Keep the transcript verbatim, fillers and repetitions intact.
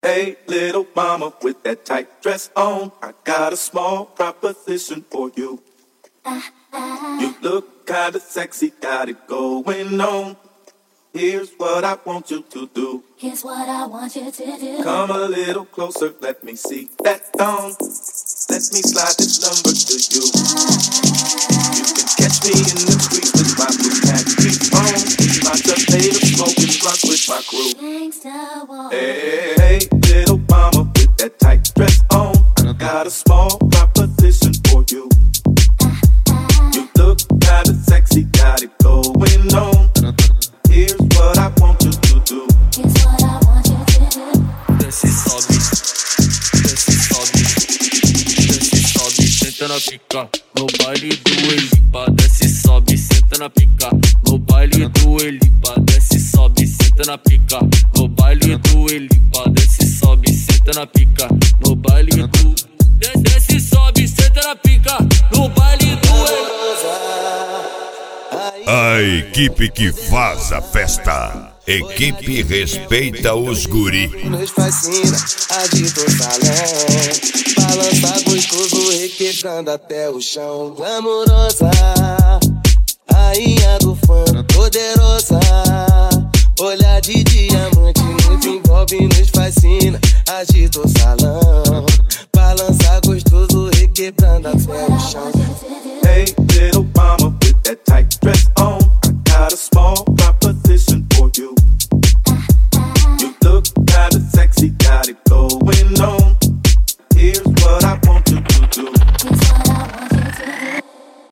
Hey, little mama with that tight dress on, I got a small proposition for you. You look kinda sexy, got it going on. Here's what I want you to do. Here's what I want you to do. Come a little closer, let me see that thong. Let me slide this number to you. You can catch me in the streets with my blue khaki on. My potato smoking blunts with my crew. Hey, hey, little mama with that tight dress on, I got a small proposition for you. You look kinda sexy, got it going on. Here's what I want you to do. Here's what I want you to do. Desce, sobe, desce, sobe, desce, sobe, senta na pica. No baile do Elipa, desce, sobe, senta na pica. No baile do Elipa, desce, sobe, senta na pica. No baile do Elipa, desce, sobe, senta na pica. No baile do desce, sobe, senta na pica. No baile do Elipa. A equipe que faz a festa. Equipe respeita os guri. Nos fascina, agita o salão. Balança gostoso, requebrando até o chão. Glamourosa, rainha do funk, poderosa. Olhar de diamante nos envolve, nos fascina, agita o salão.